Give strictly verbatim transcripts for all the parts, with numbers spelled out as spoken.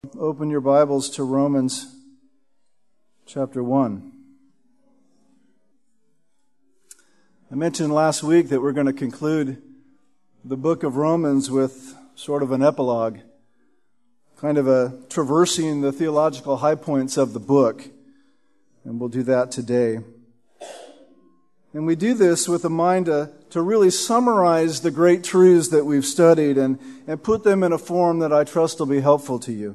Open your Bibles to Romans chapter one. I mentioned last week that we're going to conclude the book of Romans with sort of an epilogue, kind of a traversing the theological high points of the book, and we'll do that today. And we do this with a mind to, to really summarize the great truths that we've studied and, and put them in a form that I trust will be helpful to you.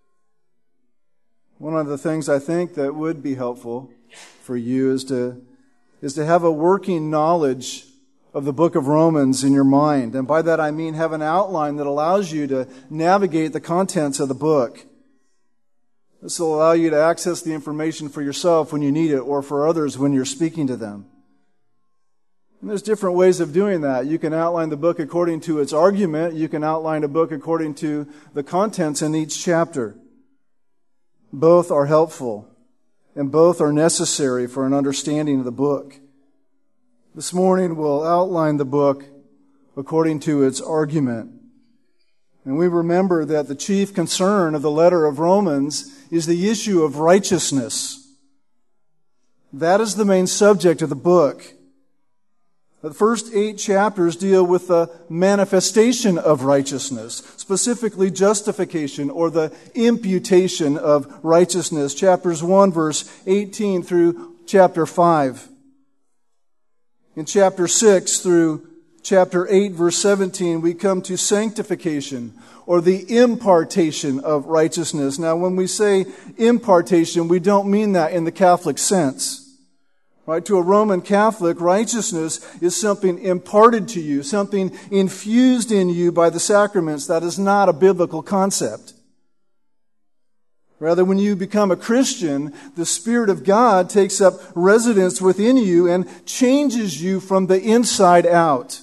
One of the things I think that would be helpful for you is to is to have a working knowledge of the book of Romans in your mind. And by that I mean have an outline that allows you to navigate the contents of the book. This will allow you to access the information for yourself when you need it or for others when you're speaking to them. And there's different ways of doing that. You can outline the book according to its argument. You can outline a book according to the contents in each chapter. Both are helpful, and both are necessary for an understanding of the book. This morning we'll outline the book according to its argument. And we remember that the chief concern of the letter of Romans is the issue of righteousness. That is the main subject of the book. The first eight chapters deal with the manifestation of righteousness, specifically justification or the imputation of righteousness. Chapters one, verse eighteen through chapter five. In chapter six through chapter eight, verse seventeen, we come to sanctification or the impartation of righteousness. Now, when we say impartation, we don't mean that in the Catholic sense. Right? To a Roman Catholic, righteousness is something imparted to you, something infused in you by the sacraments. That is not a biblical concept. Rather, when you become a Christian, the Spirit of God takes up residence within you and changes you from the inside out.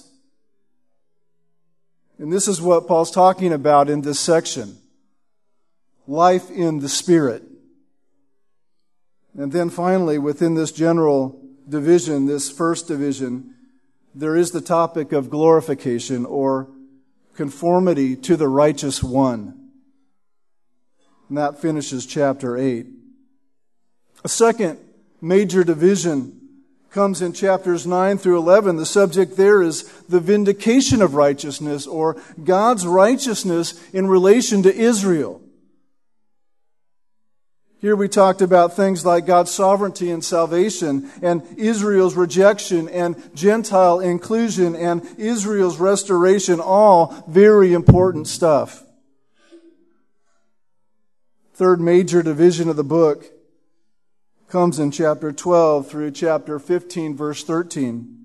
And this is what Paul's talking about in this section. Life in the Spirit. And then finally, within this general division, this first division, there is the topic of glorification or conformity to the righteous one. And that finishes chapter eight. A second major division comes in chapters nine through eleven. The subject there is the vindication of righteousness or God's righteousness in relation to Israel. Here we talked about things like God's sovereignty and salvation and Israel's rejection and Gentile inclusion and Israel's restoration, all very important stuff. Third major division of the book comes in chapter twelve through chapter fifteen, verse thirteen.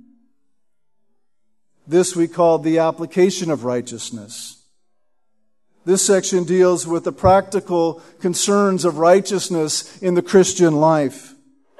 This we call the application of righteousness. This section deals with the practical concerns of righteousness in the Christian life.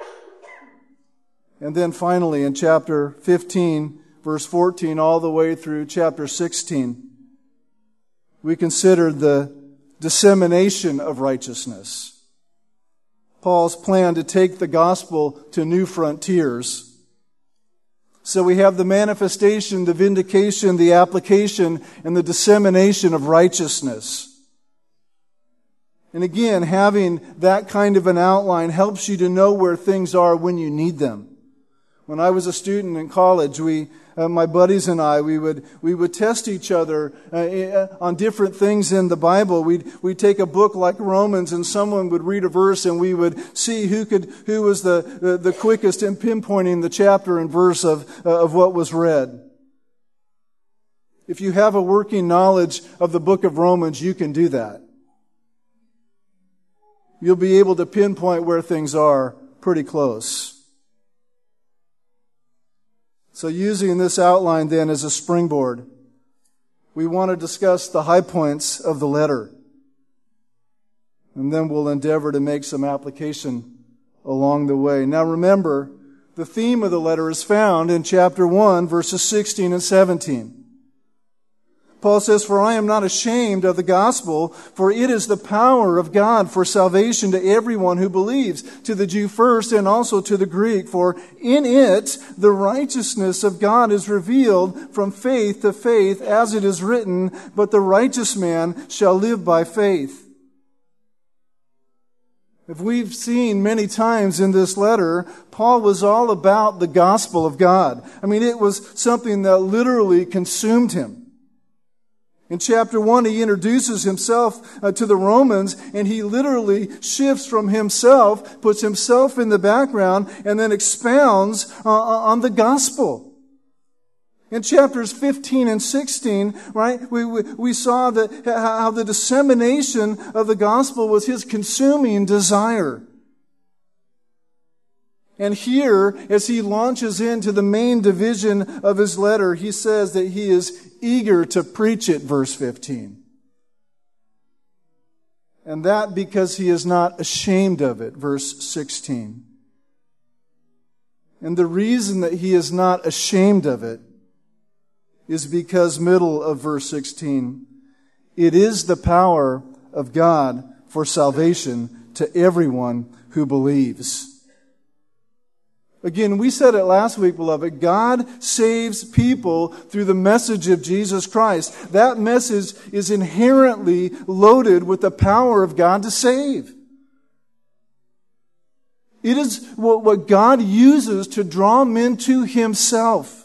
And then finally, in chapter fifteen, verse fourteen, all the way through chapter sixteen, we consider the dissemination of righteousness. Paul's plan to take the gospel to new frontiers. So we have the manifestation, the vindication, the application, and the dissemination of righteousness. And again, having that kind of an outline helps you to know where things are when you need them. When I was a student in college, we, uh, my buddies and I, we would we would test each other uh, on different things in the Bible. We'd we'd take a book like Romans, and someone would read a verse, and we would see who could who was the the, the quickest in pinpointing the chapter and verse of uh, of what was read. If you have a working knowledge of the book of Romans, you can do that. You'll be able to pinpoint where things are pretty close. So using this outline then as a springboard, we want to discuss the high points of the letter. And then we'll endeavor to make some application along the way. Now remember, the theme of the letter is found in chapter one, verses sixteen and seventeen. Paul says, "For I am not ashamed of the gospel, for it is the power of God for salvation to everyone who believes, to the Jew first and also to the Greek. For in it the righteousness of God is revealed from faith to faith, as it is written, but the righteous man shall live by faith." If we've seen many times in this letter, Paul was all about the gospel of God. I mean, it was something that literally consumed him. In chapter one, he introduces himself uh, to the Romans, and he literally shifts from himself, puts himself in the background, and then expounds uh, on the gospel. In chapters fifteen and sixteen, right, we, we, we saw that how the dissemination of the gospel was his consuming desire. And here, as he launches into the main division of his letter, he says that he is eager to preach it, verse fifteen. And that because he is not ashamed of it, verse sixteen. And the reason that he is not ashamed of it is because, middle of verse sixteen, it is the power of God for salvation to everyone who believes. Again, we said it last week, beloved, God saves people through the message of Jesus Christ. That message is inherently loaded with the power of God to save. It is what God uses to draw men to Himself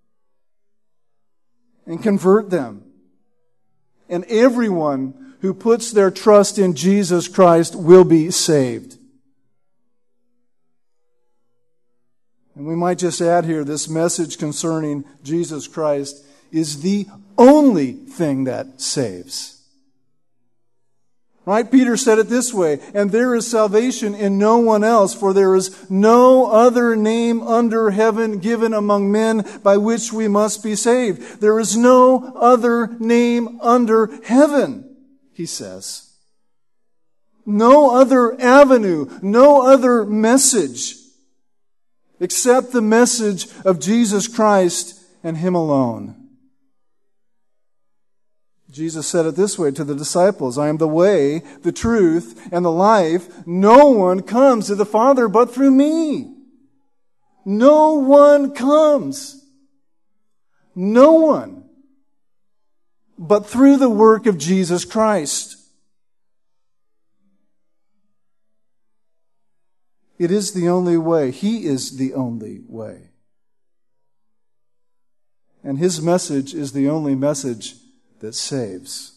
and convert them. And everyone who puts their trust in Jesus Christ will be saved. And we might just add here, this message concerning Jesus Christ is the only thing that saves. Right? Peter said it this way, and there is salvation in no one else, for there is no other name under heaven given among men by which we must be saved. There is no other name under heaven, he says. No other avenue, no other message, except the message of Jesus Christ and Him alone. Jesus said it this way to the disciples, I am the way, the truth, and the life. No one comes to the Father but through me. No one comes. No one. But through the work of Jesus Christ. It is the only way. He is the only way. And His message is the only message that saves.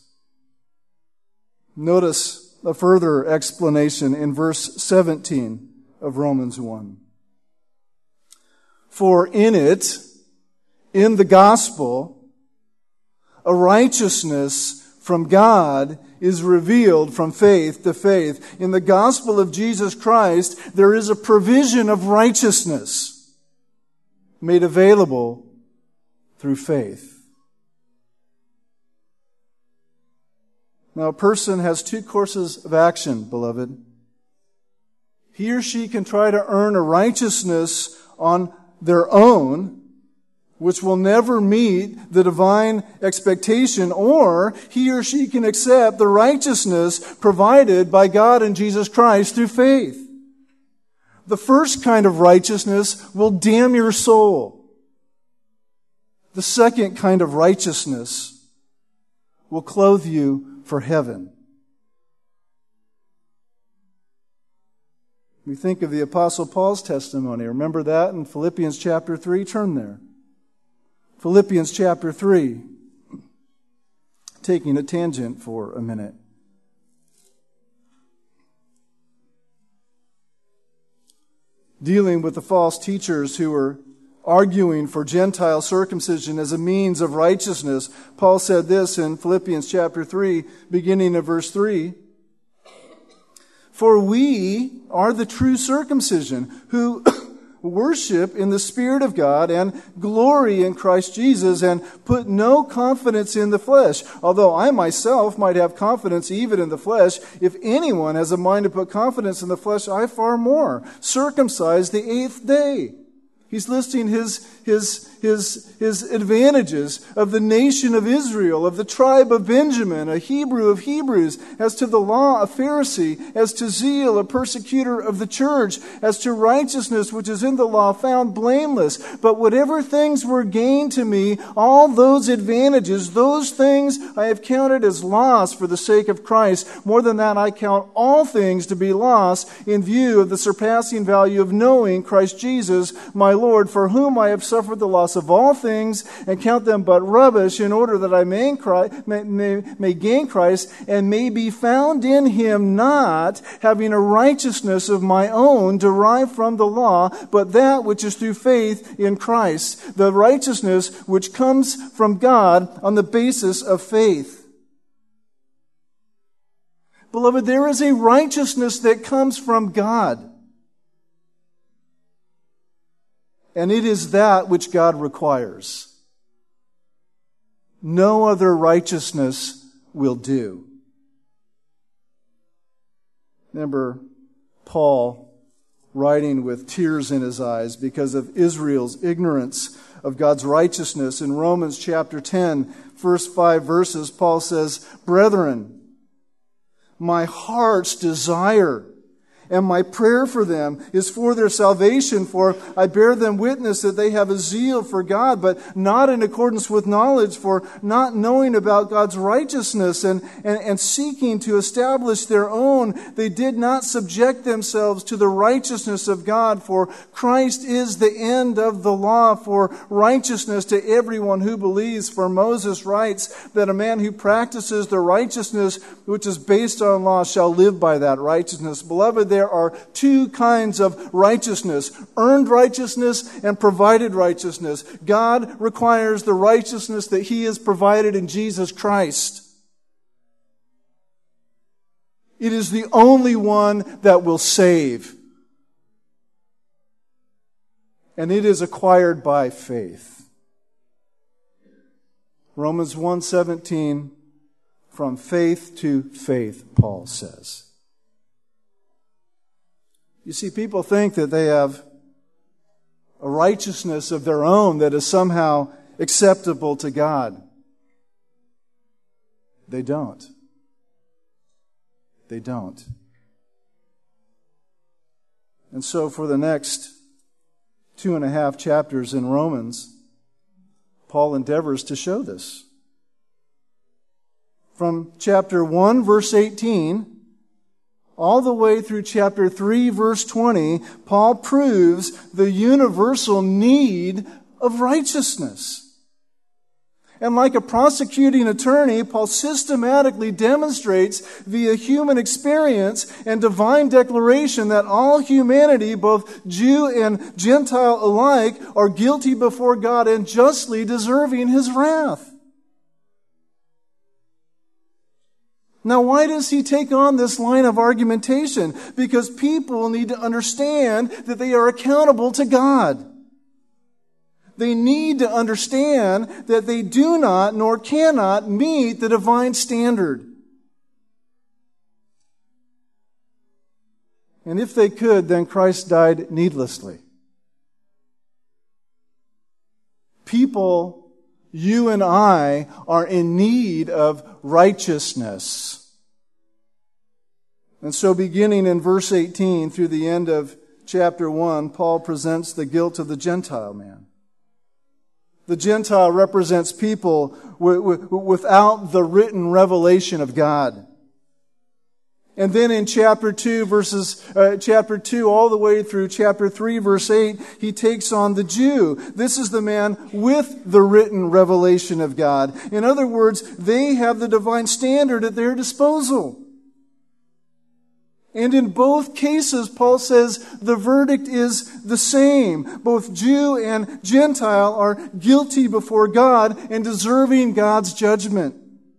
Notice a further explanation in verse seventeen of Romans one. For in it, in the gospel, a righteousness from God is revealed from faith to faith. In the gospel of Jesus Christ, there is a provision of righteousness made available through faith. Now, a person has two courses of action, beloved. He or she can try to earn a righteousness on their own, which will never meet the divine expectation, or he or she can accept the righteousness provided by God and Jesus Christ through faith. The first kind of righteousness will damn your soul. The second kind of righteousness will clothe you for heaven. We think of the Apostle Paul's testimony. Remember that in Philippians chapter three? Turn there. Philippians chapter three. Taking a tangent for a minute. Dealing with the false teachers who were arguing for Gentile circumcision as a means of righteousness, Paul said this in Philippians chapter three, beginning of verse three. For we are the true circumcision, who worship in the Spirit of God and glory in Christ Jesus and put no confidence in the flesh. Although I myself might have confidence even in the flesh, if anyone has a mind to put confidence in the flesh, I far more. Circumcised the eighth day. He's listing his, his, his, his advantages of the nation of Israel, of the tribe of Benjamin, a Hebrew of Hebrews, as to the law, a Pharisee, as to zeal, a persecutor of the church, as to righteousness, which is in the law, found blameless. But whatever things were gained to me, all those advantages, those things I have counted as loss for the sake of Christ. More than that, I count all things to be lost in view of the surpassing value of knowing Christ Jesus, my Lord, for whom I have suffered the loss of all things, and count them but rubbish, in order that I may, Christ, may, may, may gain Christ, and may be found in Him, not having a righteousness of my own derived from the law, but that which is through faith in Christ, the righteousness which comes from God on the basis of faith. Beloved, there is a righteousness that comes from God. And it is that which God requires. No other righteousness will do. Remember Paul writing with tears in his eyes because of Israel's ignorance of God's righteousness. In Romans chapter ten, first five verses, Paul says, "Brethren, my heart's desire and my prayer for them is for their salvation, for I bear them witness that they have a zeal for God, but not in accordance with knowledge, for not knowing about God's righteousness and, and, and seeking to establish their own, they did not subject themselves to the righteousness of God, for Christ is the end of the law for righteousness to everyone who believes. For Moses writes that a man who practices the righteousness which is based on law shall live by that righteousness." Beloved, there are two kinds of righteousness: earned righteousness and provided righteousness. God requires the righteousness that He has provided in Jesus Christ. It is the only one that will save. And it is acquired by faith. Romans one seventeen, from faith to faith, Paul says. You see, people think that they have a righteousness of their own that is somehow acceptable to God. They don't. They don't. And so for the next two and a half chapters in Romans, Paul endeavors to show this. From chapter one, verse eighteen, all the way through chapter three, verse twenty, Paul proves the universal need of righteousness. And like a prosecuting attorney, Paul systematically demonstrates via human experience and divine declaration that all humanity, both Jew and Gentile alike, are guilty before God and justly deserving His wrath. Now, why does he take on this line of argumentation? Because people need to understand that they are accountable to God. They need to understand that they do not nor cannot meet the divine standard. And if they could, then Christ died needlessly. People, you and I, are in need of righteousness. And so beginning in verse eighteen through the end of chapter one, Paul presents the guilt of the Gentile man. The Gentile represents people w- w- without the written revelation of God. And then in chapter two, verses, uh, chapter two all the way through chapter three, verse eight, he takes on the Jew. This is the man with the written revelation of God. In other words, they have the divine standard at their disposal. And in both cases, Paul says the verdict is the same. Both Jew and Gentile are guilty before God and deserving God's judgment.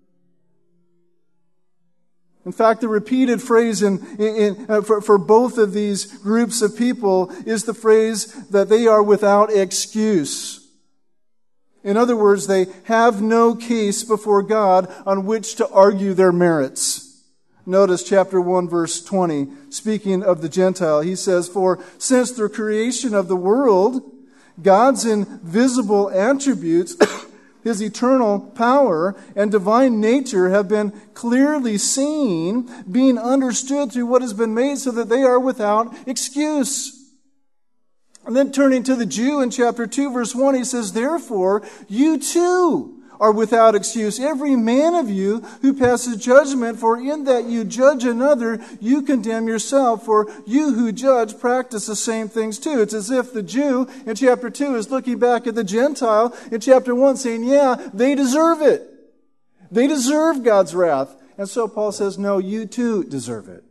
In fact, the repeated phrase in, in, in, uh, for, for both of these groups of people is the phrase that they are without excuse. In other words, they have no case before God on which to argue their merits. Notice chapter one, verse twenty, speaking of the Gentile, he says, "For since the creation of the world, God's invisible attributes, His eternal power and divine nature have been clearly seen, being understood through what has been made so that they are without excuse. And then turning to the Jew in chapter two, verse one, he says, therefore, you too are without excuse, every man of you who passes judgment, for in that you judge another, you condemn yourself, for you who judge practice the same things too. It's as if the Jew in chapter two is looking back at the Gentile in chapter one saying, yeah, they deserve it. They deserve God's wrath. And so Paul says, no, you too deserve it.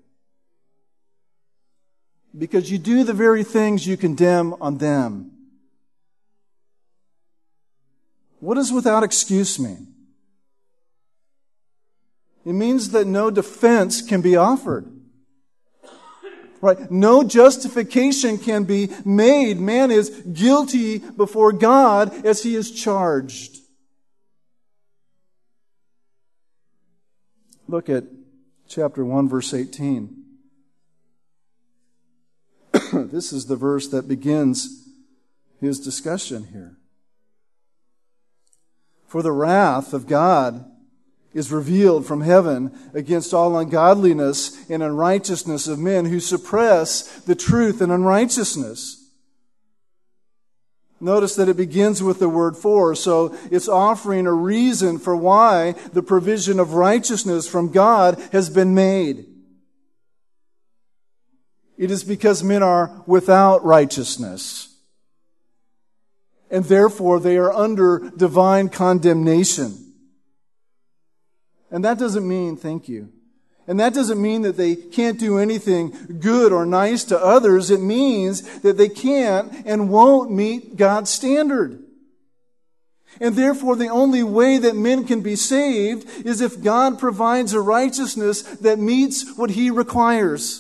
Because you do the very things you condemn on them. What does without excuse mean? It means that no defense can be offered. Right? No justification can be made. Man is guilty before God as he is charged. Look at chapter one, verse eighteen. This is the verse that begins his discussion here. For the wrath of God is revealed from heaven against all ungodliness and unrighteousness of men who suppress the truth in unrighteousness. Notice that it begins with the word for, so it's offering a reason for why the provision of righteousness from God has been made. It is because men are without righteousness. And therefore they are under divine condemnation. And that doesn't mean, thank you. And that doesn't mean that they can't do anything good or nice to others. It means that they can't and won't meet God's standard. And therefore the only way that men can be saved is if God provides a righteousness that meets what He requires.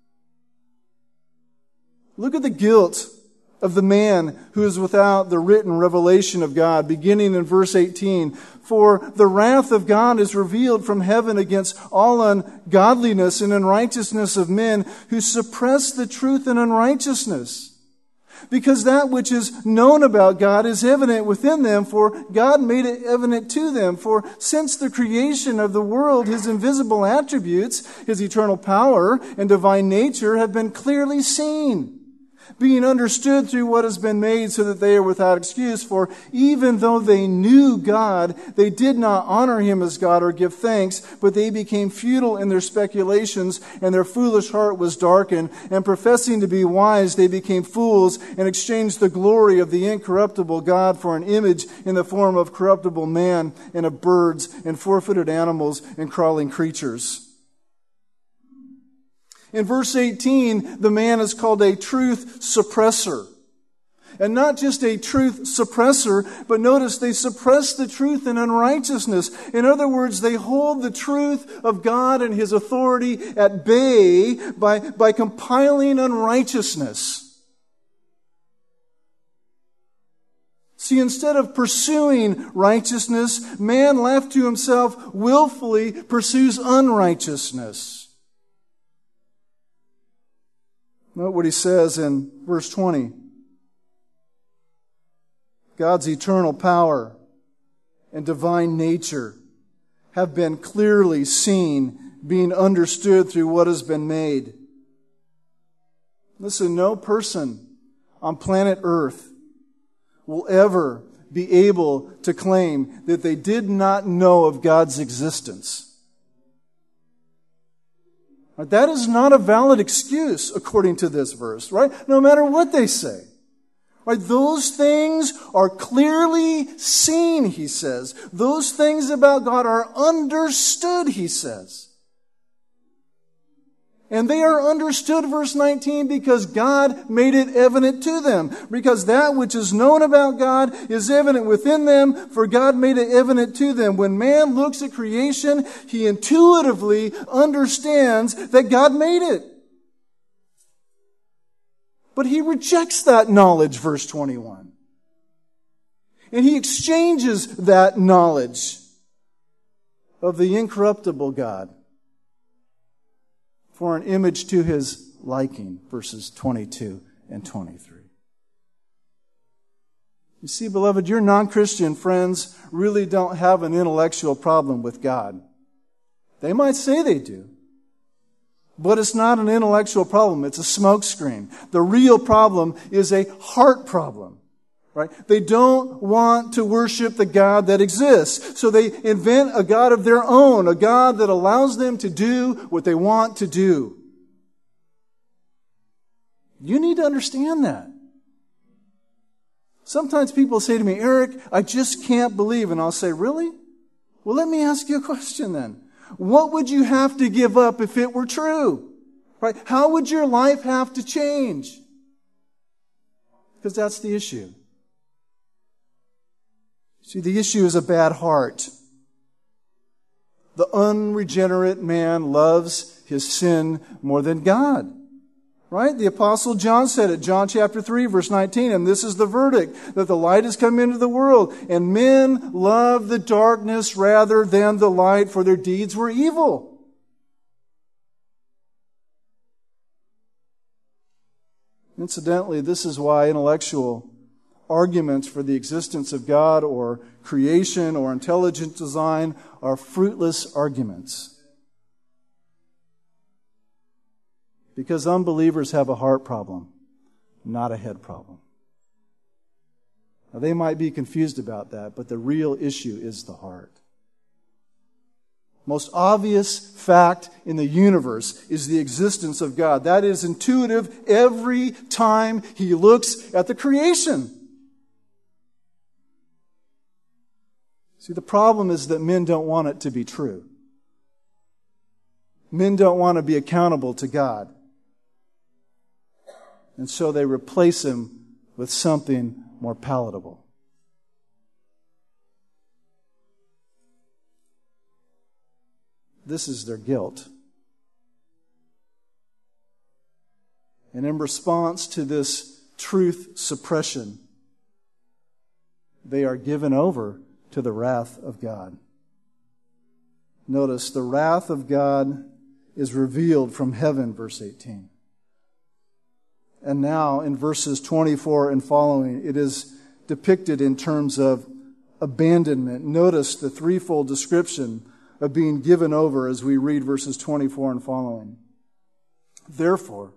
Look at the guilt of the man who is without the written revelation of God, beginning in verse eighteen. For the wrath of God is revealed from heaven against all ungodliness and unrighteousness of men who suppress the truth in unrighteousness. Because that which is known about God is evident within them, for God made it evident to them. For since the creation of the world, His invisible attributes, His eternal power and divine nature have been clearly seen, being understood through what has been made so that they are without excuse. For even though they knew God, they did not honor Him as God or give thanks, but they became futile in their speculations, and their foolish heart was darkened. And professing to be wise, they became fools and exchanged the glory of the incorruptible God for an image in the form of corruptible man and of birds and four-footed animals and crawling creatures. In verse eighteen, the man is called a truth suppressor. And not just a truth suppressor, but notice they suppress the truth in unrighteousness. In other words, they hold the truth of God and His authority at bay by, by compiling unrighteousness. See, instead of pursuing righteousness, man left to himself willfully pursues unrighteousness. Note what he says in verse twenty. God's eternal power and divine nature have been clearly seen, being understood through what has been made. Listen, no person on planet Earth will ever be able to claim that they did not know of God's existence. That is not a valid excuse according to this verse, right? No matter what they say. Right? Those things are clearly seen, he says. Those things about God are understood, he says. And they are understood, verse nineteen, because God made it evident to them. Because that which is known about God is evident within them, for God made it evident to them. When man looks at creation, he intuitively understands that God made it. But he rejects that knowledge, verse twenty-one. And he exchanges that knowledge of the incorruptible God for an image to His liking, verses twenty-two and twenty-three. You see, beloved, your non-Christian friends really don't have an intellectual problem with God. They might say they do. But it's not an intellectual problem. It's a smokescreen. The real problem is a heart problem. Right? They don't want to worship the God that exists. So they invent a God of their own, a God that allows them to do what they want to do. You need to understand that. Sometimes people say to me, Eric, I just can't believe. And I'll say, really? Well, let me ask you a question then. What would you have to give up if it were true? Right? How would your life have to change? Because that's the issue. See, the issue is a bad heart. The unregenerate man loves his sin more than God. Right? The Apostle John said it, John chapter three, verse nineteen, and this is the verdict, that the light has come into the world, and men love the darkness rather than the light, for their deeds were evil. Incidentally, this is why intellectual arguments for the existence of God or creation or intelligent design are fruitless arguments. Because unbelievers have a heart problem, not a head problem. Now, they might be confused about that, but the real issue is the heart. Most obvious fact in the universe is the existence of God. That is intuitive every time he looks at the creation. See, the problem is that men don't want it to be true. Men don't want to be accountable to God. And so they replace him with something more palatable. This is their guilt. And in response to this truth suppression, they are given over to the wrath of God. Notice, the wrath of God is revealed from heaven, verse eighteen. And now, in verses twenty-four and following, it is depicted in terms of abandonment. Notice the threefold description of being given over as we read verses twenty-four and following. Therefore,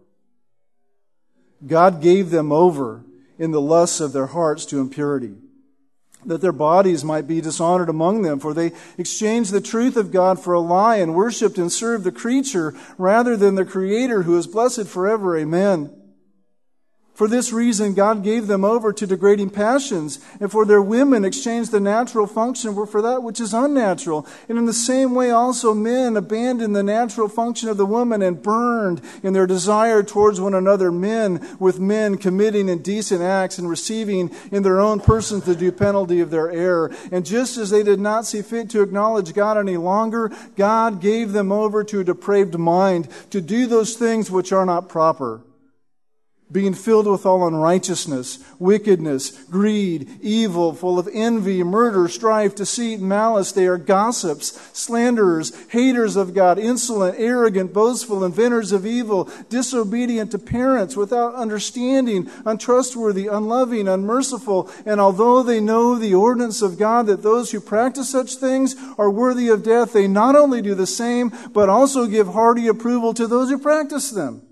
God gave them over in the lusts of their hearts to impurity, that their bodies might be dishonored among them, for they exchanged the truth of God for a lie and worshipped and served the creature rather than the Creator, who is blessed forever. Amen. For this reason, God gave them over to degrading passions, and for their women exchanged the natural function for that which is unnatural. And in the same way also men abandoned the natural function of the woman and burned in their desire towards one another, men with men committing indecent acts and receiving in their own persons the due penalty of their error. And just as they did not see fit to acknowledge God any longer, God gave them over to a depraved mind to do those things which are not proper, being filled with all unrighteousness, wickedness, greed, evil, full of envy, murder, strife, deceit, malice. They are gossips, slanderers, haters of God, insolent, arrogant, boastful, inventors of evil, disobedient to parents, without understanding, untrustworthy, unloving, unmerciful. And although they know the ordinance of God, that those who practice such things are worthy of death, they not only do the same, but also give hearty approval to those who practice them.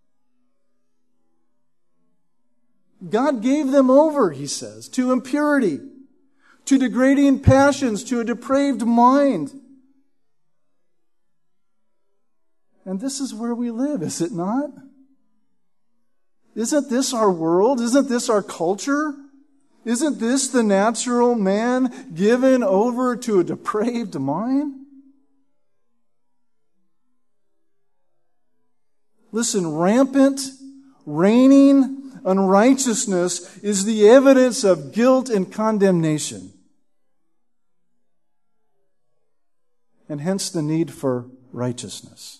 God gave them over, he says, to impurity, to degrading passions, to a depraved mind. And this is where we live, is it not? Isn't this our world? Isn't this our culture? Isn't this the natural man given over to a depraved mind? Listen, rampant, reigning unrighteousness is the evidence of guilt and condemnation, and hence the need for righteousness.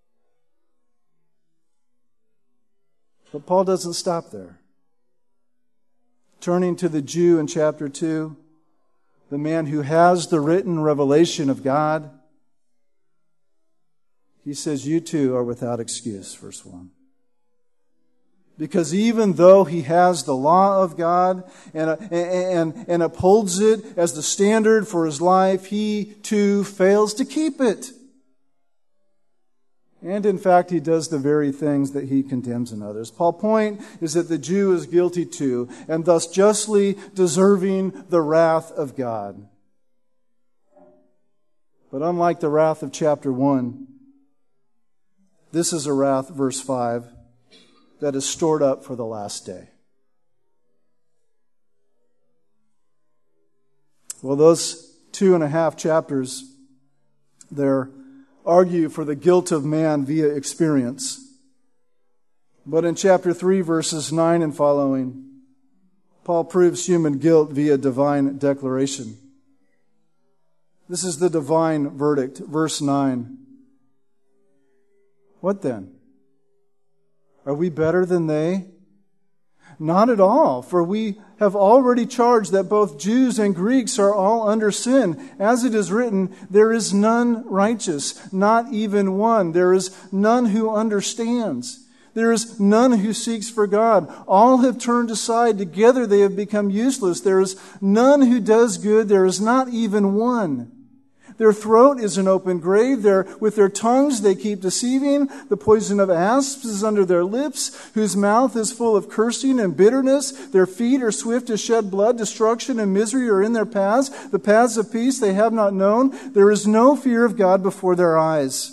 But Paul doesn't stop there. Turning to the Jew in chapter two, the man who has the written revelation of God, he says, you too are without excuse, verse one. Because even though he has the law of God and, and, and, and upholds it as the standard for his life, he too fails to keep it. And in fact, he does the very things that he condemns in others. Paul's point is that the Jew is guilty too, and thus justly deserving the wrath of God. But unlike the wrath of chapter one, this is a wrath, verse five, that is stored up for the last day. Well, those two and a half chapters, they're argue for the guilt of man via experience. But in chapter three, verses nine and following, Paul proves human guilt via divine declaration. This is the divine verdict, verse nine. What then? Are we better than they? Not at all, for we have already charged that both Jews and Greeks are all under sin. As it is written, there is none righteous, not even one. There is none who understands. There is none who seeks for God. All have turned aside. Together they have become useless. There is none who does good. There is not even one. Their throat is an open grave. Their, with their tongues they keep deceiving. The poison of asps is under their lips, whose mouth is full of cursing and bitterness. Their feet are swift to shed blood. Destruction and misery are in their paths. The paths of peace they have not known. There is no fear of God before their eyes.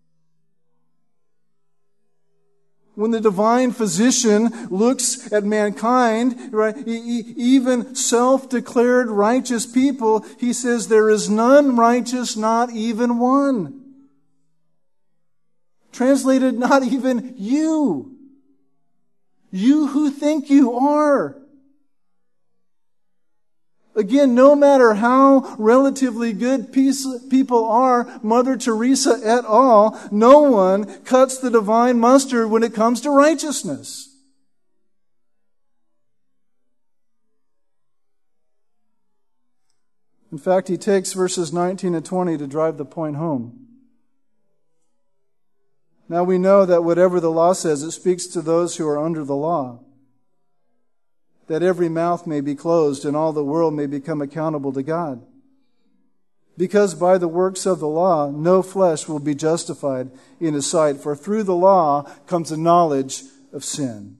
When the divine physician looks at mankind, right, even self-declared righteous people, he says, there is none righteous, not even one. Translated, not even you. You who think you are. Again, no matter how relatively good people are, Mother Teresa et al., no one cuts the divine mustard when it comes to righteousness. In fact, he takes verses nineteen and twenty to drive the point home. Now we know that whatever the law says, it speaks to those who are under the law, that every mouth may be closed and all the world may become accountable to God. Because by the works of the law, no flesh will be justified in His sight, for through the law comes the knowledge of sin.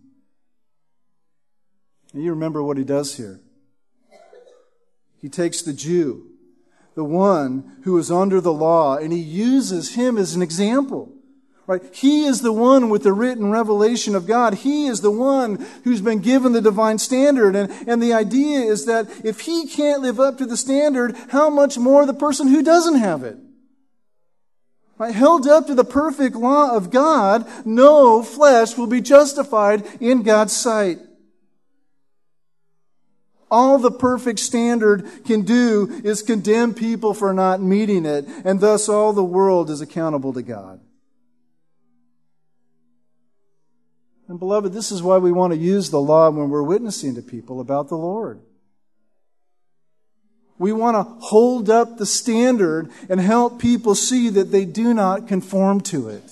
And you remember what he does here. He takes the Jew, the one who is under the law, and he uses him as an example. Right? He is the one with the written revelation of God. He is the one who's been given the divine standard. And, and the idea is that if he can't live up to the standard, how much more the person who doesn't have it? Right? Held up to the perfect law of God, no flesh will be justified in God's sight. All the perfect standard can do is condemn people for not meeting it, and thus all the world is accountable to God. And beloved, this is why we want to use the law when we're witnessing to people about the Lord. We want to hold up the standard and help people see that they do not conform to it.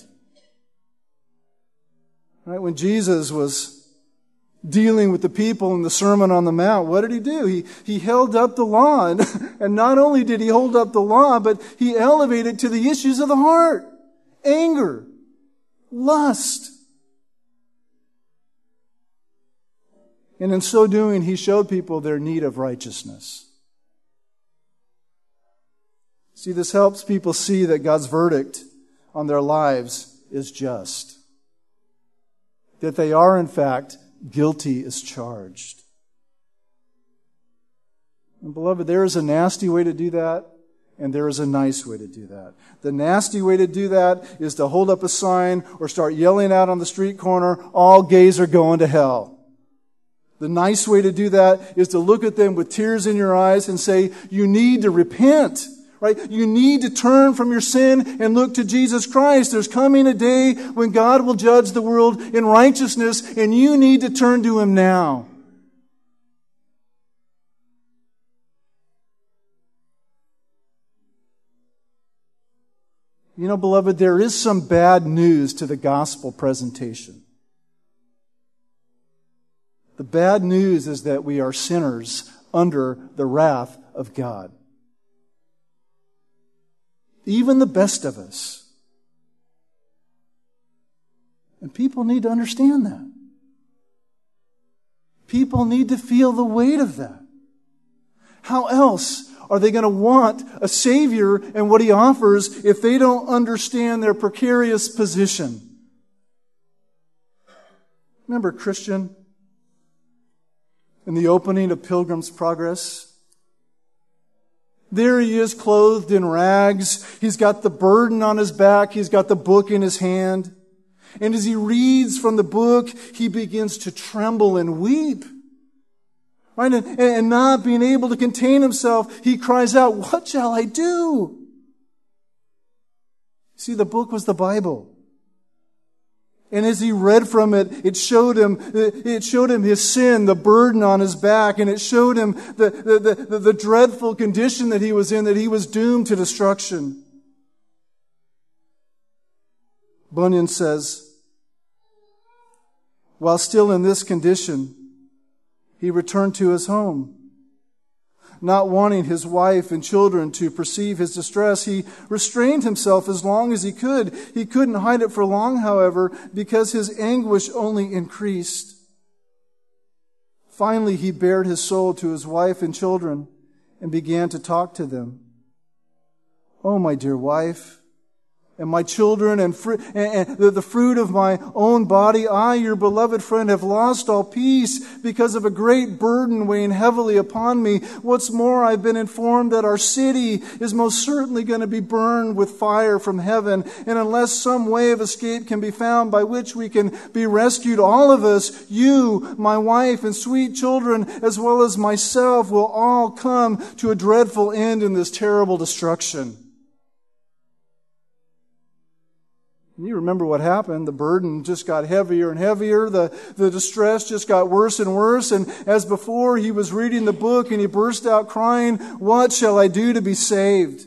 Right? When Jesus was dealing with the people in the Sermon on the Mount, what did he do? He, he held up the law. And, and not only did he hold up the law, but he elevated to the issues of the heart. Anger, lust. And in so doing, he showed people their need of righteousness. See, this helps people see that God's verdict on their lives is just. That they are, in fact, guilty as charged. And beloved, there is a nasty way to do that, and there is a nice way to do that. The nasty way to do that is to hold up a sign or start yelling out on the street corner, all gays are going to hell. The nice way to do that is to look at them with tears in your eyes and say, you need to repent, right? You need to turn from your sin and look to Jesus Christ. There's coming a day when God will judge the world in righteousness, and you need to turn to Him now. You know, beloved, there is some bad news to the gospel presentation. The bad news is that we are sinners under the wrath of God. Even the best of us. And people need to understand that. People need to feel the weight of that. How else are they going to want a Savior and what He offers if they don't understand their precarious position? Remember Christian in the opening of Pilgrim's Progress? There he is, clothed in rags. He's got the burden on his back. He's got the book in his hand. And as he reads from the book, he begins to tremble and weep. Right? And, and not being able to contain himself, he cries out, "What shall I do?" See, the book was the Bible. And as he read from it, it showed him, it showed him his sin, the burden on his back, and it showed him the, the, the, the dreadful condition that he was in, that he was doomed to destruction. Bunyan says, while still in this condition, he returned to his home. Not wanting his wife and children to perceive his distress, he restrained himself as long as he could. He couldn't hide it for long, however, because his anguish only increased. Finally, he bared his soul to his wife and children and began to talk to them. "Oh, my dear wife, and my children, and, fr- and, and the fruit of my own body, I, your beloved friend, have lost all peace because of a great burden weighing heavily upon me. What's more, I've been informed that our city is most certainly going to be burned with fire from heaven, and unless some way of escape can be found by which we can be rescued, all of us, you, my wife, and sweet children, as well as myself, will all come to a dreadful end in this terrible destruction." You remember what happened. The burden just got heavier and heavier. The, the distress just got worse and worse. And as before, he was reading the book and he burst out crying, "What shall I do to be saved?"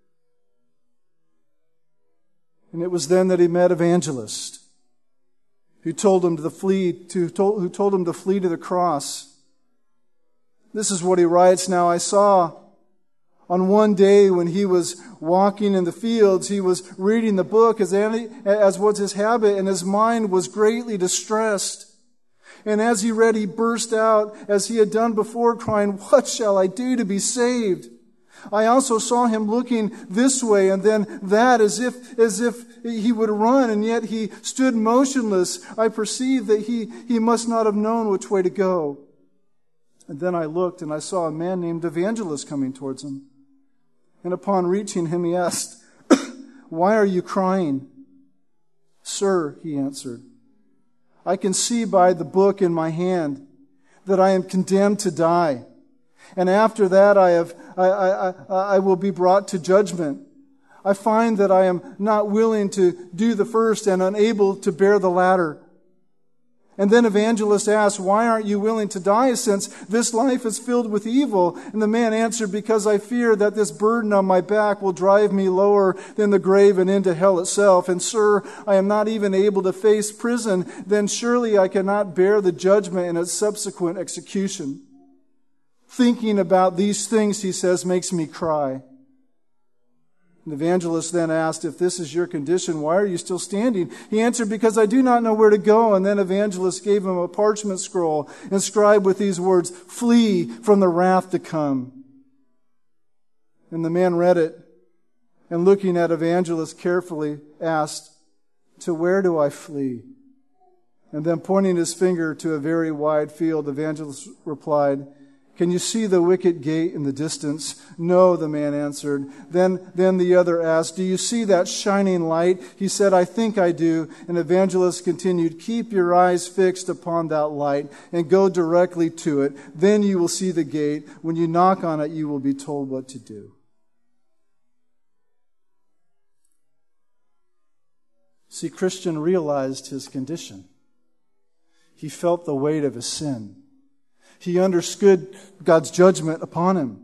And it was then that he met Evangelist, who told him to flee, to, who told him to flee to the cross. This is what he writes: "Now I saw on one day when he was walking in the fields, he was reading the book as, as was his habit, and his mind was greatly distressed. And as he read, he burst out, as he had done before, crying, 'What shall I do to be saved?' I also saw him looking this way and then that, as if as if he would run, and yet he stood motionless. I perceived that he, he must not have known which way to go. And then I looked, and I saw a man named Evangelist coming towards him. And upon reaching him, he asked, 'Why are you crying?' 'Sir,' he answered, 'I can see by the book in my hand that I am condemned to die. And after that I have I, I, I, I will be brought to judgment. I find that I am not willing to do the first and unable to bear the latter.' And then Evangelist asked, 'Why aren't you willing to die, since this life is filled with evil?' And the man answered, 'Because I fear that this burden on my back will drive me lower than the grave and into hell itself. And sir, I am not even able to face prison. Then surely I cannot bear the judgment and its subsequent execution. Thinking about these things,' he says, 'makes me cry.' The Evangelist then asked, 'If this is your condition, why are you still standing?' He answered, 'Because I do not know where to go.' And then Evangelist gave him a parchment scroll inscribed with these words, 'Flee from the wrath to come.' And the man read it, and looking at Evangelist carefully, asked, 'To where do I flee?' And then pointing his finger to a very wide field, Evangelist replied, 'Can you see the wicket gate in the distance?' 'No,' the man answered. Then, then the other asked, 'Do you see that shining light?' He said, 'I think I do.' And Evangelist continued, 'Keep your eyes fixed upon that light and go directly to it. Then you will see the gate. When you knock on it, you will be told what to do.'" See, Christian realized his condition. He felt the weight of his sin. He understood God's judgment upon him.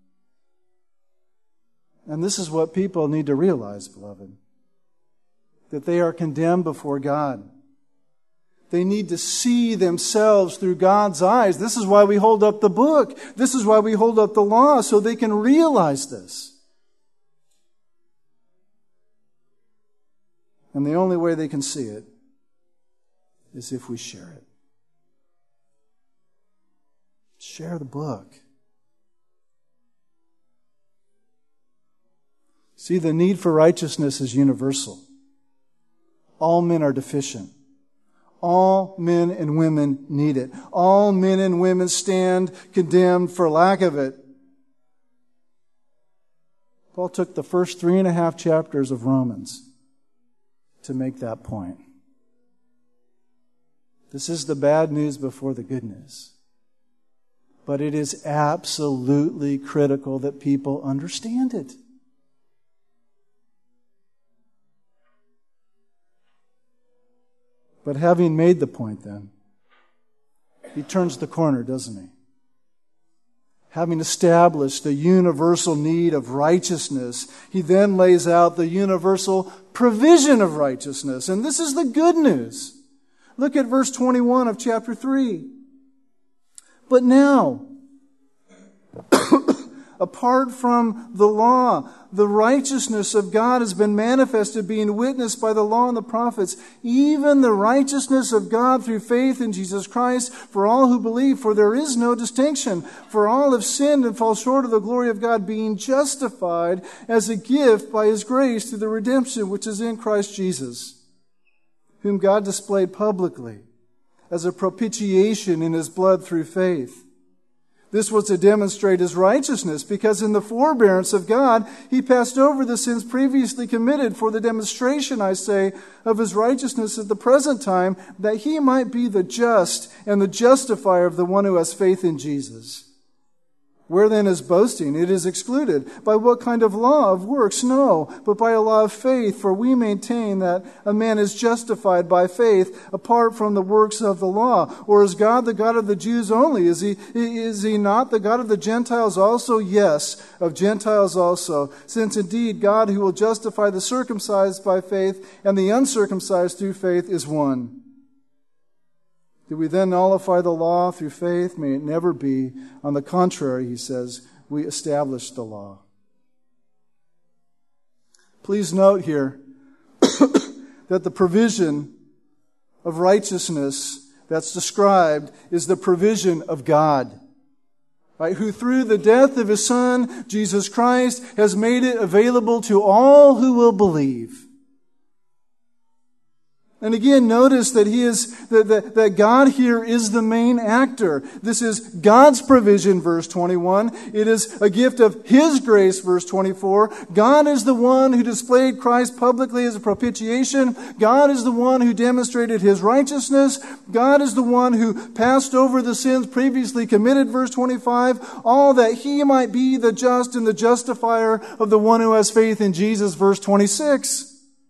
And this is what people need to realize, beloved. That they are condemned before God. They need to see themselves through God's eyes. This is why we hold up the book. This is why we hold up the law, so they can realize this. And the only way they can see it is if we share it. Share the book. See, the need for righteousness is universal. All men are deficient. All men and women need it. All men and women stand condemned for lack of it. Paul took the first three and a half chapters of Romans to make that point. This is the bad news before the good news. But it is absolutely critical that people understand it. But having made the point then, he turns the corner, doesn't he? Having established the universal need of righteousness, he then lays out the universal provision of righteousness. And this is the good news. Look at verse twenty-one of chapter three. But now, apart from the law, the righteousness of God has been manifested, being witnessed by the law and the prophets, even the righteousness of God through faith in Jesus Christ for all who believe. For there is no distinction. For all have sinned and fall short of the glory of God, being justified as a gift by His grace through the redemption which is in Christ Jesus, whom God displayed publicly as a propitiation in His blood through faith. This was to demonstrate His righteousness, because in the forbearance of God, He passed over the sins previously committed for the demonstration, I say, of His righteousness at the present time, that He might be the just and the justifier of the one who has faith in Jesus. Where then is boasting? It is excluded. By what kind of law? Of works? No, but by a law of faith. For we maintain that a man is justified by faith apart from the works of the law. Or is God the God of the Jews only? Is he, is he not the God of the Gentiles also? Yes, of Gentiles also. Since indeed God, who will justify the circumcised by faith and the uncircumcised through faith, is one. Do we then nullify the law through faith? May it never be. On the contrary, he says, we establish the law. Please note here that the provision of righteousness that's described is the provision of God, right? Who through the death of His Son, Jesus Christ, has made it available to all who will believe. And again, notice that he is that, that, that God here is the main actor. This is God's provision, verse twenty-one. It is a gift of His grace, verse twenty-four. God is the one who displayed Christ publicly as a propitiation. God is the one who demonstrated His righteousness. God is the one who passed over the sins previously committed, verse twenty-five. All that He might be the just and the justifier of the one who has faith in Jesus, verse twenty-six.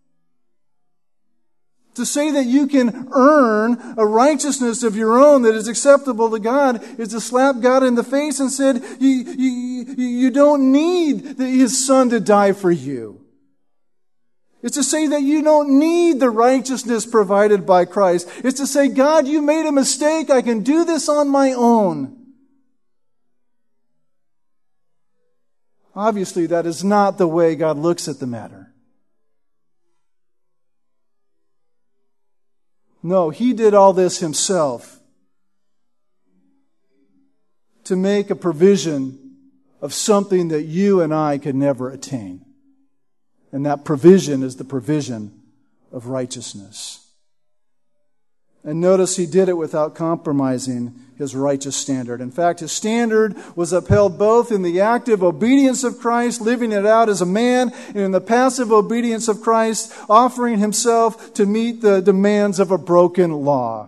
To say that you can earn a righteousness of your own that is acceptable to God is to slap God in the face and said, you, you, you don't need His Son to die for you. It's to say that you don't need the righteousness provided by Christ. It's to say, God, you made a mistake. I can do this on my own. Obviously, that is not the way God looks at the matter. No, He did all this Himself to make a provision of something that you and I could never attain. And that provision is the provision of righteousness. And notice He did it without compromising His righteous standard. In fact, His standard was upheld both in the active obedience of Christ, living it out as a man, and in the passive obedience of Christ, offering Himself to meet the demands of a broken law.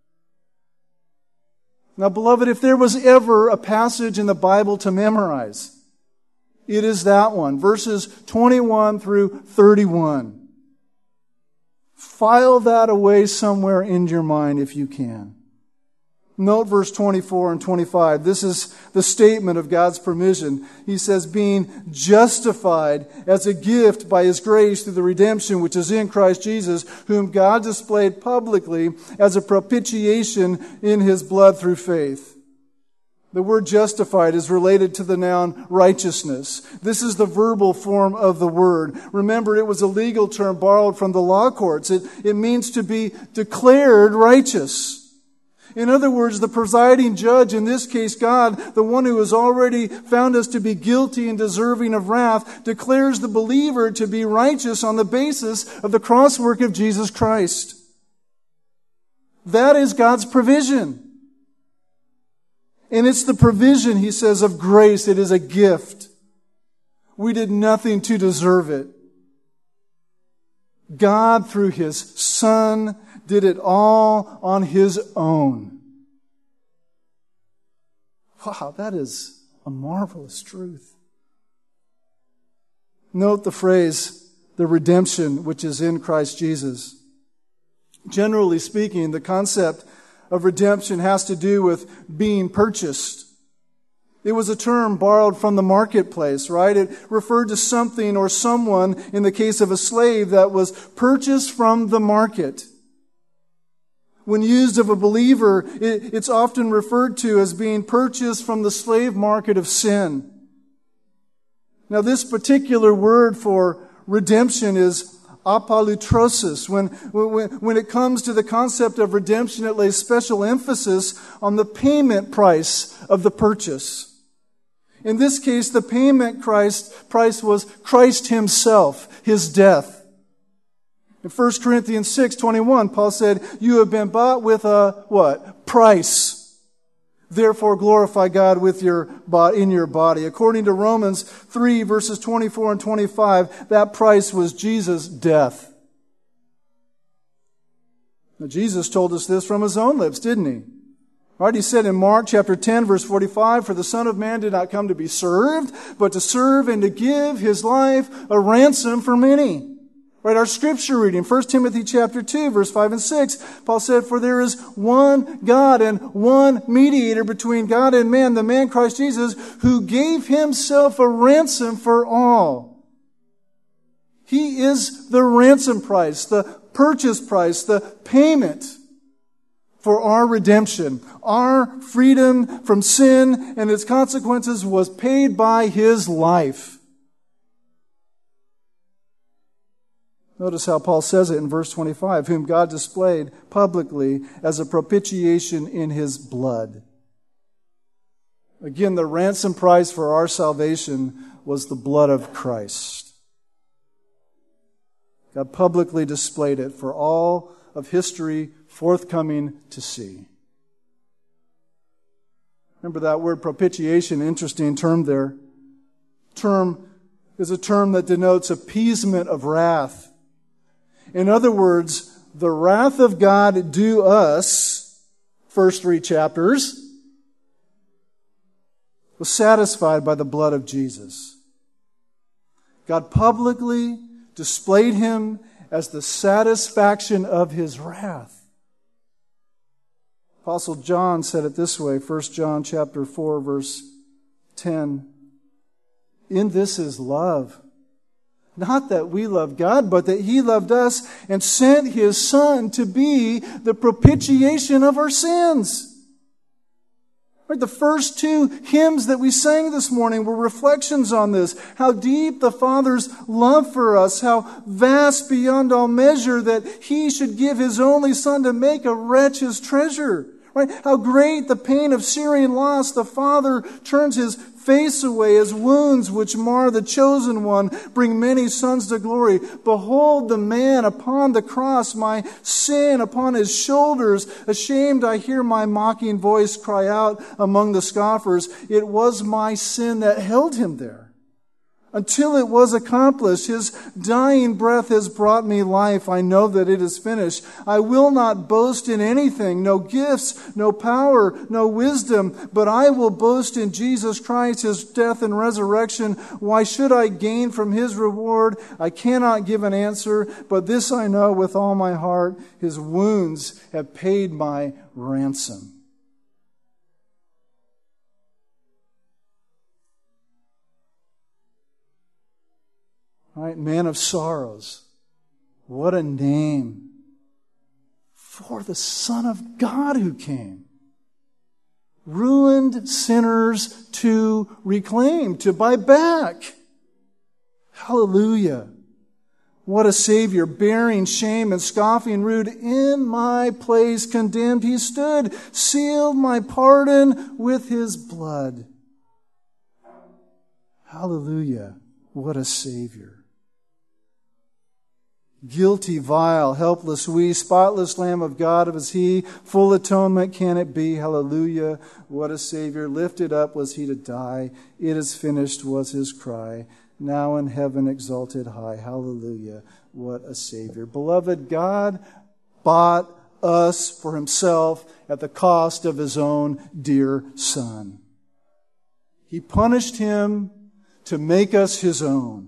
Now, beloved, if there was ever a passage in the Bible to memorize, it is that one, verses twenty-one through thirty-one. File that away somewhere in your mind if you can. Note verse twenty-four and twenty-five. This is the statement of God's provision. He says, being justified as a gift by His grace through the redemption which is in Christ Jesus, whom God displayed publicly as a propitiation in His blood through faith. The word justified is related to the noun righteousness. This is the verbal form of the word. Remember, it was a legal term borrowed from the law courts. It, it means to be declared righteous. In other words, the presiding judge, in this case God, the one who has already found us to be guilty and deserving of wrath, declares the believer to be righteous on the basis of the cross work of Jesus Christ. That is God's provision. And it's the provision, he says, of grace. It is a gift. We did nothing to deserve it. God, through His Son, did it all on His own. Wow, that is a marvelous truth. Note the phrase, the redemption which is in Christ Jesus. Generally speaking, the concept of redemption has to do with being purchased. It was a term borrowed from the marketplace, right? It referred to something or someone, in the case of a slave, that was purchased from the market. When used of a believer, it's often referred to as being purchased from the slave market of sin. Now, this particular word for redemption is apolutrosis. When, when, when it comes to the concept of redemption, it lays special emphasis on the payment price of the purchase. In this case, the payment Christ, price was Christ Himself, His death. In First Corinthians six twenty-one, Paul said, you have been bought with a, what? Price. Therefore glorify God with your in your body. According to Romans three, verses twenty-four and twenty-five, that price was Jesus' death. Now, Jesus told us this from His own lips, didn't He? Right? He said in Mark chapter ten, verse forty-five, for the Son of Man did not come to be served, but to serve and to give His life a ransom for many. Right, our scripture reading, First Timothy chapter two, verse five and six, Paul said, for there is one God and one mediator between God and man, the man Christ Jesus, who gave Himself a ransom for all. He is the ransom price, the purchase price, the payment for our redemption. Our freedom from sin and its consequences was paid by His life. Notice how Paul says it in verse twenty-five, whom God displayed publicly as a propitiation in His blood. Again, the ransom price for our salvation was the blood of Christ. God publicly displayed it for all of history forthcoming to see. Remember that word propitiation, interesting term there. Term is a term that denotes appeasement of wrath. In other words, the wrath of God due us, first three chapters, was satisfied by the blood of Jesus. God publicly displayed Him as the satisfaction of His wrath. Apostle John said it this way, First John chapter four, verse ten. In this is love. Not that we love God, but that He loved us and sent His Son to be the propitiation of our sins. Right, the first two hymns that we sang this morning were reflections on this. How deep the Father's love for us, how vast beyond all measure that He should give His only Son to make a wretch His treasure. Right? How great the pain of Syrian loss. The Father turns His face away. His wounds which mar the chosen one bring many sons to glory. Behold the man upon the cross, my sin upon His shoulders. Ashamed I hear my mocking voice cry out among the scoffers. It was my sin that held Him there. Until it was accomplished, His dying breath has brought me life. I know that it is finished. I will not boast in anything, no gifts, no power, no wisdom, but I will boast in Jesus Christ, His death and resurrection. Why should I gain from His reward? I cannot give an answer, but this I know with all my heart, His wounds have paid my ransom. Right? Man of sorrows. What a name for the Son of God who came. Ruined sinners to reclaim, to buy back. Hallelujah. What a Savior, bearing shame and scoffing rude. In my place condemned he stood, sealed my pardon with his blood. Hallelujah. What a Savior. Guilty, vile, helpless we, spotless Lamb of God was he, full atonement can it be. Hallelujah. What a Savior. Lifted up was he to die. It is finished was his cry. Now in heaven exalted high. Hallelujah. What a Savior. Beloved, God bought us for himself at the cost of his own dear Son. He punished him to make us his own.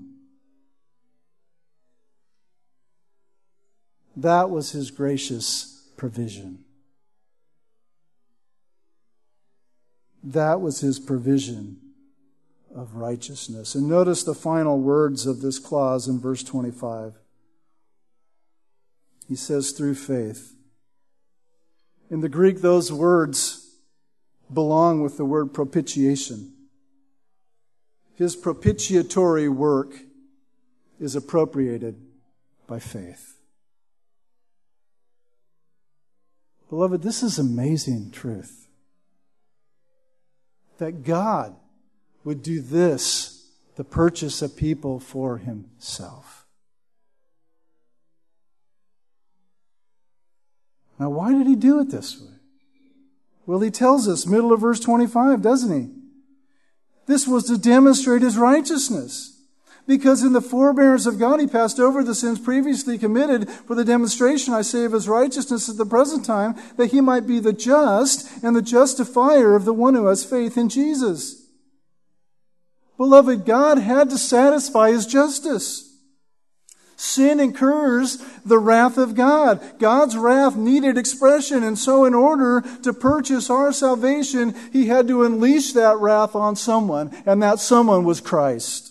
That was his gracious provision. That was his provision of righteousness. And notice the final words of this clause in verse twenty-five. He says, through faith. In the Greek, those words belong with the word propitiation. His propitiatory work is appropriated by faith. Beloved, this is amazing truth. That God would do this, the purchase of people for himself. Now, why did he do it this way? Well, he tells us, middle of verse twenty-five, doesn't he? This was to demonstrate his righteousness. Because in the forbearance of God, he passed over the sins previously committed for the demonstration, I say, of his righteousness at the present time, that he might be the just and the justifier of the one who has faith in Jesus. Beloved, God had to satisfy his justice. Sin incurs the wrath of God. God's wrath needed expression, and so in order to purchase our salvation, he had to unleash that wrath on someone, and that someone was Christ.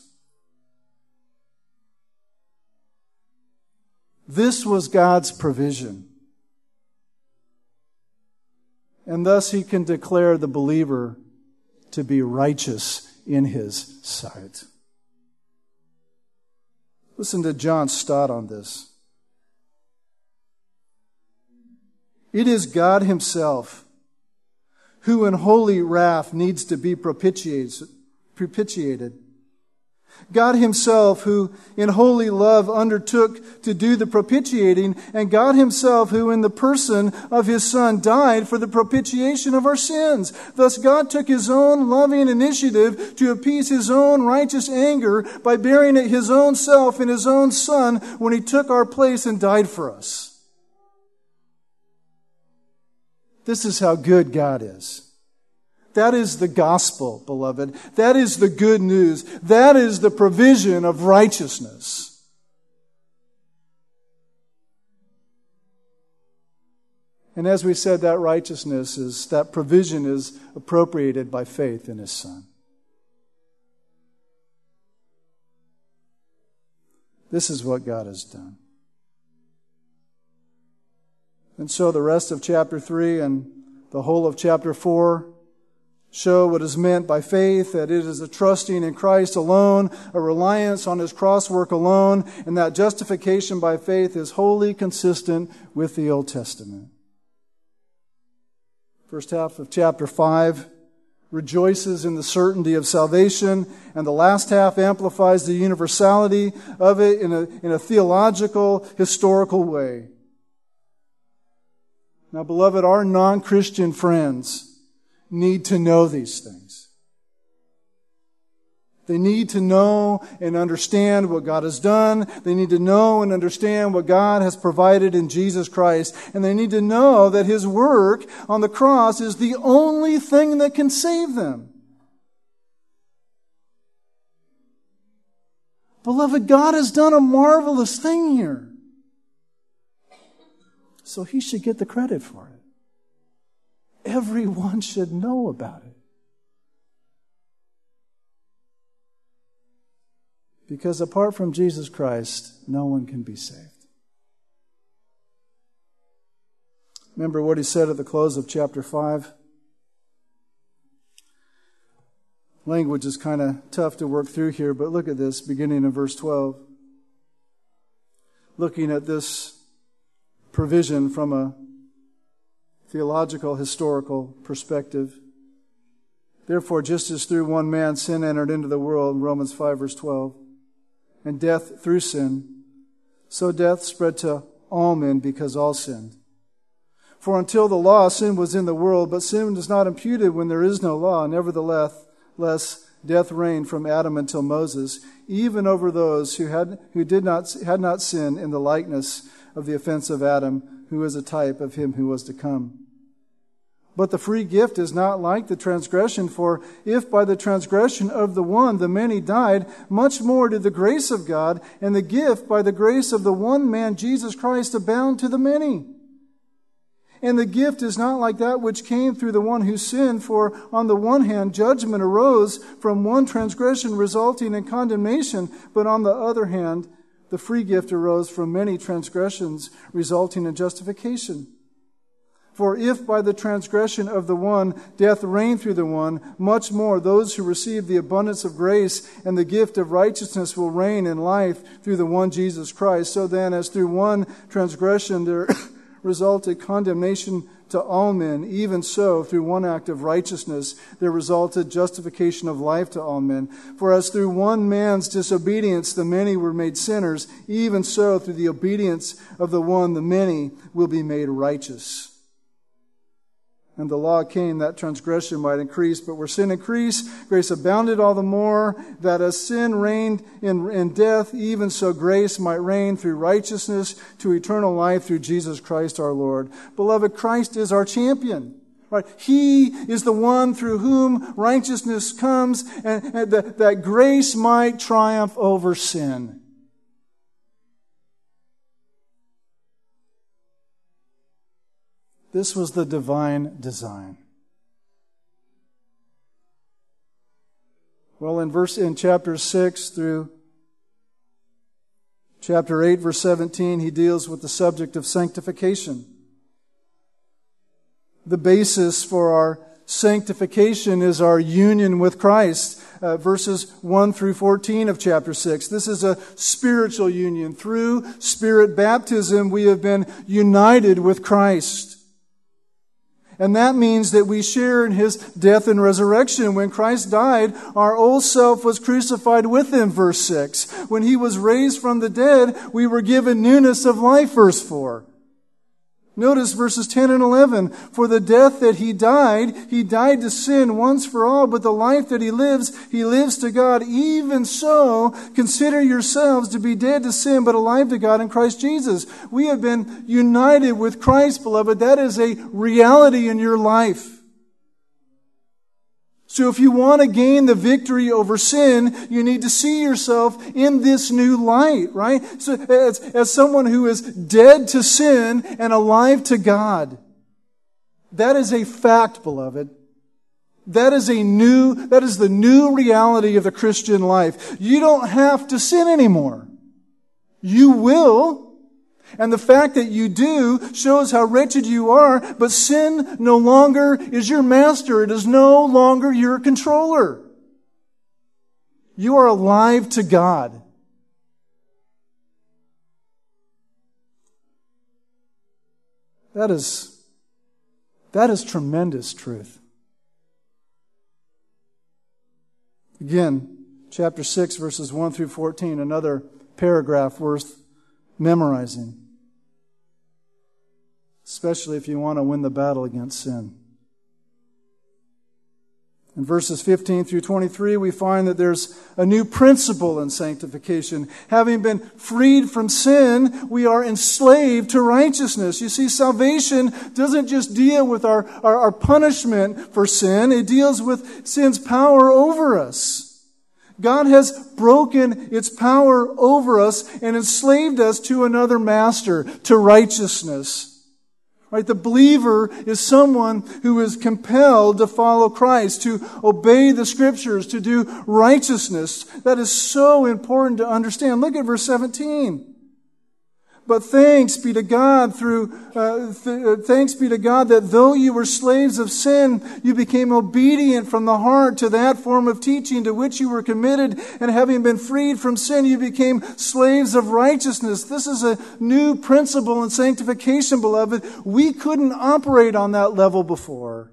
This was God's provision. And thus he can declare the believer to be righteous in his sight. Listen to John Stott on this. It is God himself who in holy wrath needs to be propitiated. propitiated. God himself who in holy love undertook to do the propitiating, and God himself who in the person of his Son died for the propitiation of our sins. Thus God took his own loving initiative to appease his own righteous anger by bearing it his own self in his own Son when he took our place and died for us. This is how good God is. That is the gospel, beloved. That is the good news. That is the provision of righteousness. And as we said, that righteousness is, that provision is appropriated by faith in his Son. This is what God has done. And so the rest of chapter three and the whole of chapter four show what is meant by faith, that it is a trusting in Christ alone, a reliance on his cross work alone, and that justification by faith is wholly consistent with the Old Testament. First half of chapter five rejoices in the certainty of salvation, and the last half amplifies the universality of it in a, in a theological, historical way. Now, beloved, our non-Christian friends need to know these things. They need to know and understand what God has done. They need to know and understand what God has provided in Jesus Christ. And they need to know that his work on the cross is the only thing that can save them. Beloved, God has done a marvelous thing here. So he should get the credit for it. Everyone should know about it. Because apart from Jesus Christ, no one can be saved. Remember what he said at the close of chapter five? Language is kind of tough to work through here, but look at this, beginning in verse twelve. Looking at this provision from a theological, historical perspective. Therefore, just as through one man sin entered into the world, Romans five verse twelve, and death through sin, so death spread to all men because all sinned. For until the law, sin was in the world, but sin is not imputed when there is no law. Nevertheless, less death reigned from Adam until Moses, even over those who had who did not had not sinned in the likeness of the offense of Adam, who is a type of him who was to come. But the free gift is not like the transgression, for if by the transgression of the one the many died, much more did the grace of God and the gift by the grace of the one man Jesus Christ abound to the many. And the gift is not like that which came through the one who sinned, for on the one hand judgment arose from one transgression resulting in condemnation, but on the other hand the free gift arose from many transgressions resulting in justification. For if by the transgression of the one death reigned through the one, much more those who receive the abundance of grace and the gift of righteousness will reign in life through the one Jesus Christ. So then, as through one transgression there resulted condemnation to all men, even so through one act of righteousness there resulted justification of life to all men. For as through one man's disobedience the many were made sinners, even so through the obedience of the one the many will be made righteous. And the law came that transgression might increase, but where sin increased, grace abounded all the more, that as sin reigned in, in death, even so grace might reign through righteousness to eternal life through Jesus Christ our Lord. Beloved, Christ is our champion. Right? He is the one through whom righteousness comes, and, and that, that grace might triumph over sin. This was the divine design. Well, in verse in chapter six through chapter eight, verse seventeen, he deals with the subject of sanctification. The basis for our sanctification is our union with Christ. Uh, verses one through fourteen of chapter six. This is a spiritual union. Through Spirit baptism, we have been united with Christ. And that means that we share in His death and resurrection. When Christ died, our old self was crucified with Him, verse six. When He was raised from the dead, we were given newness of life, verse four. Notice verses ten and eleven. For the death that He died, He died to sin once for all, but the life that He lives, He lives to God. Even so, consider yourselves to be dead to sin, but alive to God in Christ Jesus. We have been united with Christ, beloved. That is a reality in your life. So if you want to gain the victory over sin, you need to see yourself in this new light, right? So as, as someone who is dead to sin and alive to God. That is a fact, beloved. That is a new, that is the new reality of the Christian life. You don't have to sin anymore. You will. And the fact that you do shows how wretched you are, but sin no longer is your master. It is no longer your controller. You are alive to God. That is, that is tremendous truth. Again, chapter six, verses one through fourteen, another paragraph worth memorizing. Especially if you want to win the battle against sin. In verses fifteen through twenty-three, we find that there's a new principle in sanctification. Having been freed from sin, we are enslaved to righteousness. You see, salvation doesn't just deal with our, our, our punishment for sin. It deals with sin's power over us. God has broken its power over us and enslaved us to another master, to righteousness. Right? The believer is someone who is compelled to follow Christ, to obey the Scriptures, to do righteousness. That is so important to understand. Look at verse seventeen. But thanks be to God through uh, th- thanks be to God that though you were slaves of sin, you became obedient from the heart to that form of teaching to which you were committed, and having been freed from sin, you became slaves of righteousness. This is a new principle in sanctification, beloved. We couldn't operate on that level before.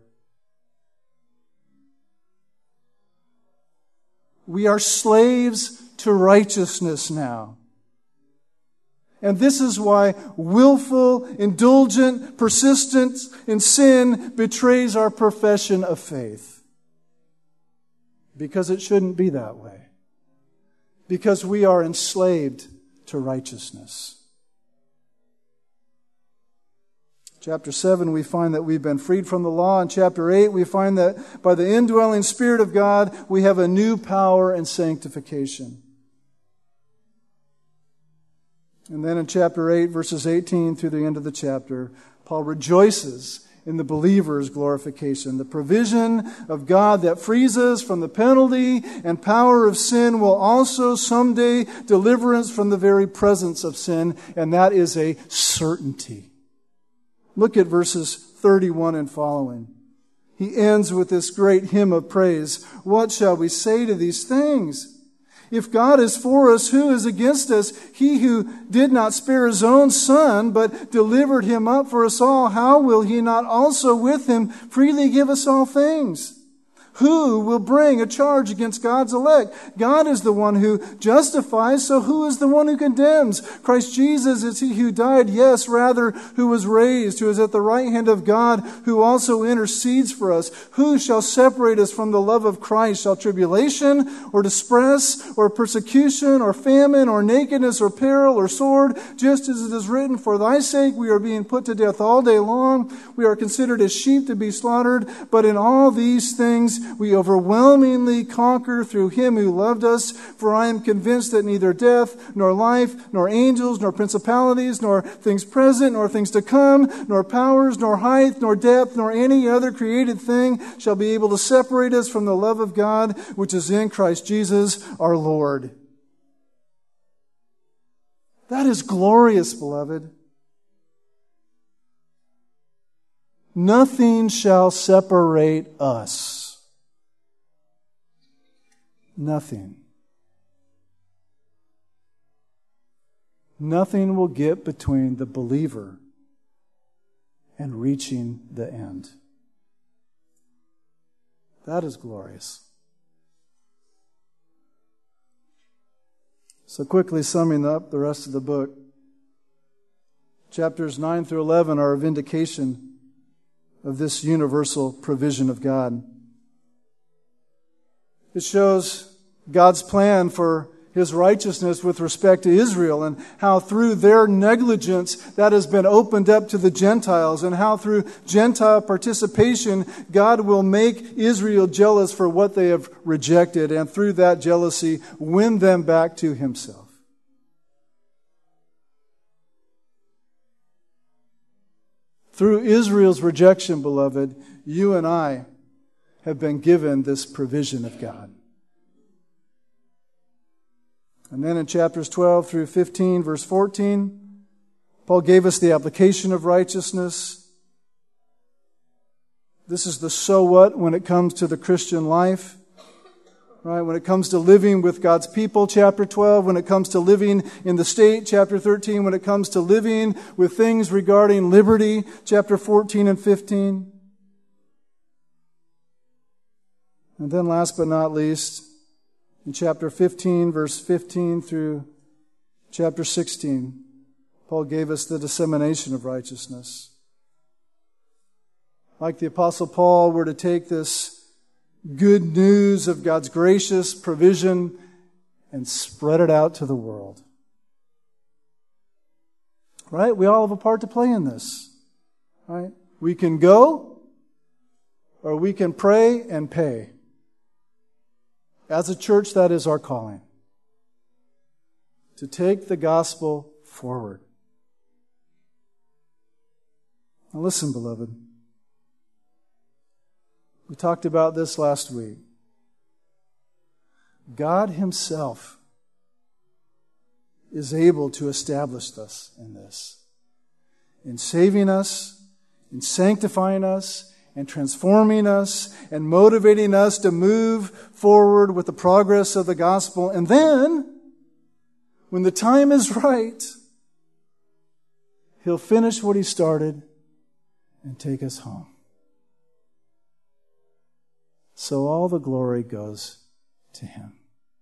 We are slaves to righteousness now. And this is why willful, indulgent persistence in sin betrays our profession of faith. Because it shouldn't be that way. Because we are enslaved to righteousness. Chapter seven, we find that we've been freed from the law. In chapter eight, we find that by the indwelling Spirit of God, we have a new power and sanctification. And then in chapter eight, verses eighteen through the end of the chapter, Paul rejoices in the believer's glorification. The provision of God that frees us from the penalty and power of sin will also someday deliver us from the very presence of sin, and that is a certainty. Look at verses thirty-one and following. He ends with this great hymn of praise. What shall we say to these things? If God is for us, who is against us? He who did not spare his own Son, but delivered him up for us all, how will he not also with him freely give us all things? Who will bring a charge against God's elect? God is the one who justifies, so who is the one who condemns? Christ Jesus is he who died, yes, rather, who was raised, who is at the right hand of God, who also intercedes for us. Who shall separate us from the love of Christ? Shall tribulation, or distress, or persecution, or famine, or nakedness, or peril, or sword? Just as it is written, for thy sake we are being put to death all day long. We are considered as sheep to be slaughtered. But in all these things we overwhelmingly conquer through him who loved us. For I am convinced that neither death, nor life, nor angels, nor principalities, nor things present, nor things to come, nor powers, nor height, nor depth, nor any other created thing shall be able to separate us from the love of God, which is in Christ Jesus our Lord. That is glorious, beloved. Nothing shall separate us. Nothing. Nothing will get between the believer and reaching the end. That is glorious. So quickly summing up the rest of the book, chapters nine through eleven are a vindication of this universal provision of God. It shows God's plan for His righteousness with respect to Israel, and how through their negligence that has been opened up to the Gentiles, and how through Gentile participation God will make Israel jealous for what they have rejected, and through that jealousy win them back to Himself. Through Israel's rejection, beloved, you and I have been given this provision of God. And then in chapters twelve through fifteen, verse fourteen, Paul gave us the application of righteousness. This is the so what when it comes to the Christian life. Right? When it comes to living with God's people, chapter twelve. When it comes to living in the state, chapter thirteen. When it comes to living with things regarding liberty, chapter fourteen and fifteen. And then last but not least, in chapter fifteen, verse fifteen through chapter sixteen, Paul gave us the dissemination of righteousness. Like the Apostle Paul, we're to take this good news of God's gracious provision and spread it out to the world. Right? We all have a part to play in this. Right? We can go, or we can pray and pay. As a church, that is our calling. To take the gospel forward. Now listen, beloved. We talked about this last week. God Himself is able to establish us in this, in saving us, in sanctifying us, and transforming us, and motivating us to move forward with the progress of the gospel. And then, when the time is right, He'll finish what He started and take us home. So all the glory goes to Him.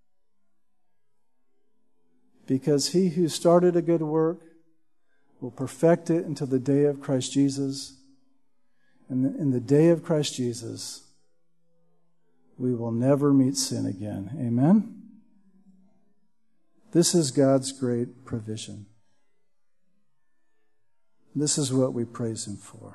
Because He who started a good work will perfect it until the day of Christ Jesus. And in the day of Christ Jesus, we will never meet sin again. Amen? This is God's great provision. This is what we praise Him for.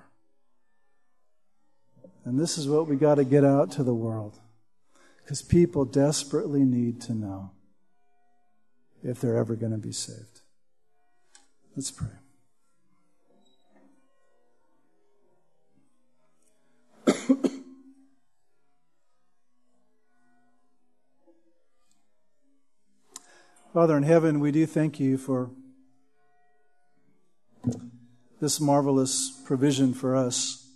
And this is what we got to get out to the world. Because people desperately need to know if they're ever going to be saved. Let's pray. Father in heaven, we do thank You for this marvelous provision for us,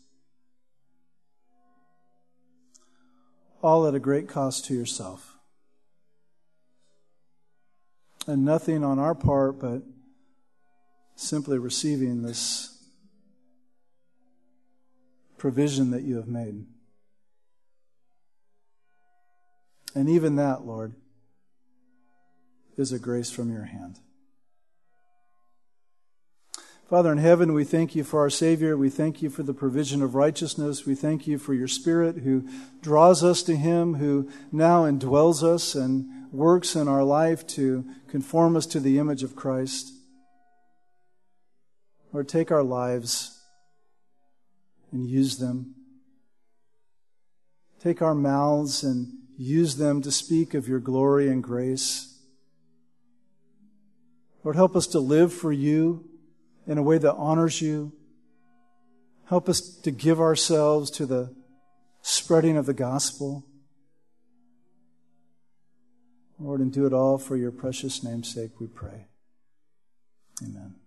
all at a great cost to Yourself. And nothing on our part but simply receiving this provision that You have made. And even that, Lord, is a grace from Your hand. Father in heaven, we thank You for our Savior. We thank You for the provision of righteousness. We thank You for Your Spirit who draws us to Him, who now indwells us and works in our life to conform us to the image of Christ. Lord, take our lives and use them. Take our mouths and use them to speak of Your glory and grace. Lord, help us to live for You in a way that honors You. Help us to give ourselves to the spreading of the gospel. Lord, and do it all for Your precious name's sake, we pray. Amen.